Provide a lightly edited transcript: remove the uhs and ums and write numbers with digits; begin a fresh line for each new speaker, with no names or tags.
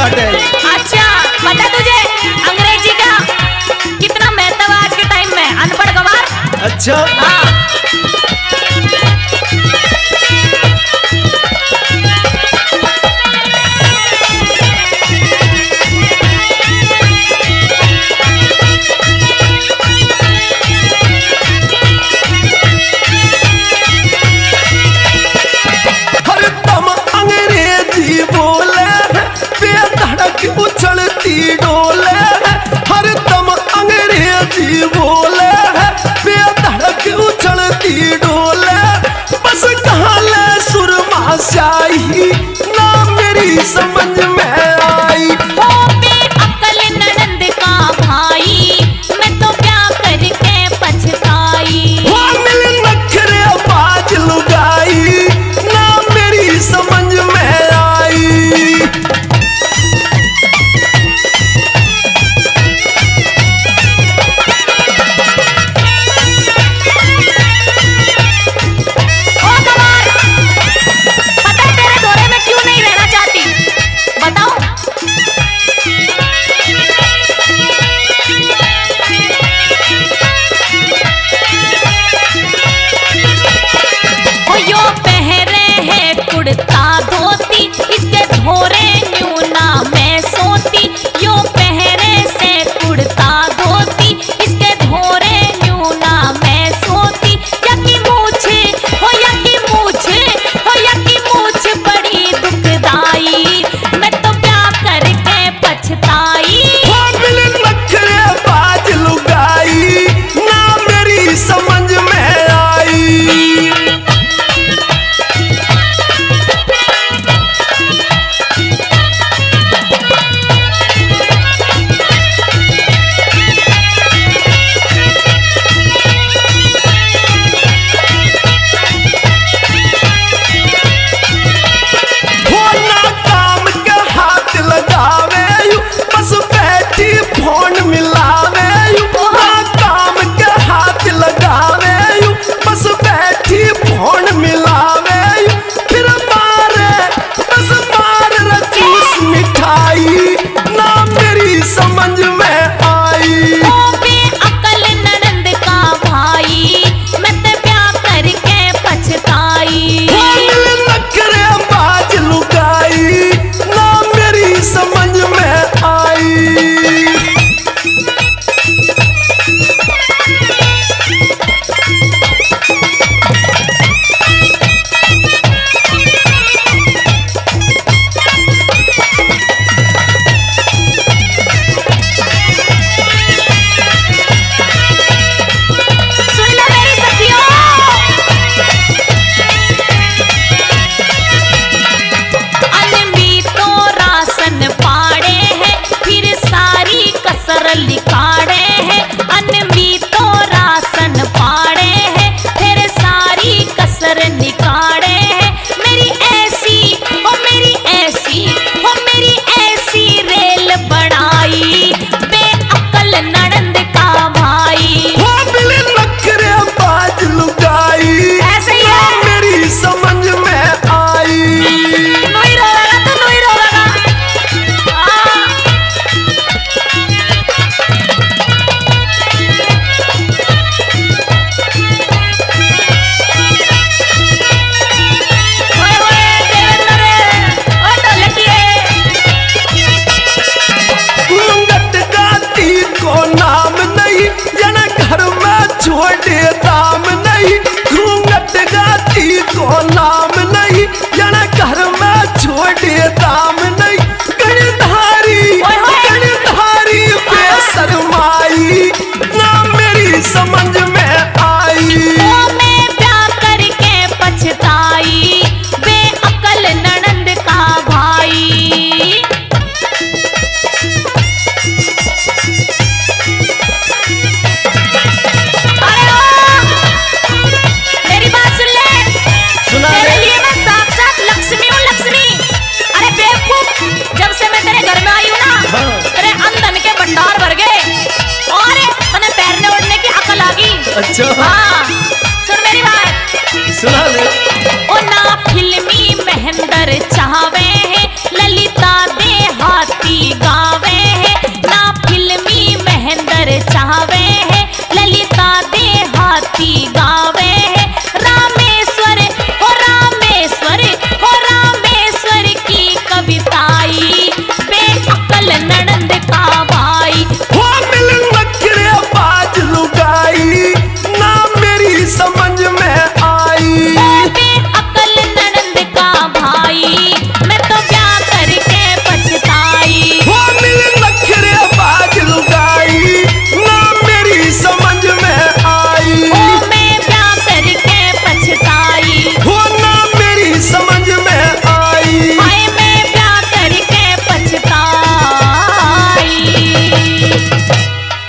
काटे।
अच्छा पता तुझे अंग्रेजी का कितना महत्व आज के टाइम में, अनपढ़ गवार।
अच्छा
हाँ।
उछलती डोले हर दम अंग्रेजी बोले है, बेधड़क उछलती डोले, बस कहाँ ले सुरमा स्याही ना मेरी समझ में आई।
हो बेअक्ल ननंद का भाई, मैं तो क्या करके पछताई।
हो मिल नखरे बाज लुगाई ना मेरी समझ में आई।
कुड़ता धोती इसके धोरे न्यू ना मैं सोती, यो पहरे से कुड़ता धोती इसके धोरे न्यू ना मैं सोती। यकी मूछे हो यकी मूछे हो यकी मूछ बड़ी दुखदाई, मैं तो क्या करके पछताई।
हो मिल नखरे बाज लुगाई ना मेरी समझ में आई। फोन मिलावे यू काम के हाथ लगावे यू, बस बैठी फोन मिलावे यू, फिर मारे बस मार रचूस मिठाई ना मेरी समझ में आई।
ओ बेअक्ल ननंद का भाई, मैं तो क्या करके पछताई।
हो मिल नखरे बाज लुगाई ना मेरी समझ में आई।
लिखाड़े हैं अनमी तो रासन पाड़े हैं, फिर सारी कसर निकाड़े हैं। मेरी ऐसी हो मेरी ऐसी हो मेरी ऐसी रेल बनाई, बेअक्ल ननंद का भाई।
हो मिल नखरे बाज लुगाई
ऐसे ही है
मेरी समझ में आई।
नहीं रोवेगा तो नहीं रोवेगा।
को नाम नहीं जना घर में छोड़े दाम नहीं, घूंघट गाती को नाम नहीं जना घर में छोड़े दाम नहीं। गणधारी बेशरमाई ना मेरी समझ में आई।
मैं क्या करके पछताई, बेअक्ल ननंद का भाई।
अच्छा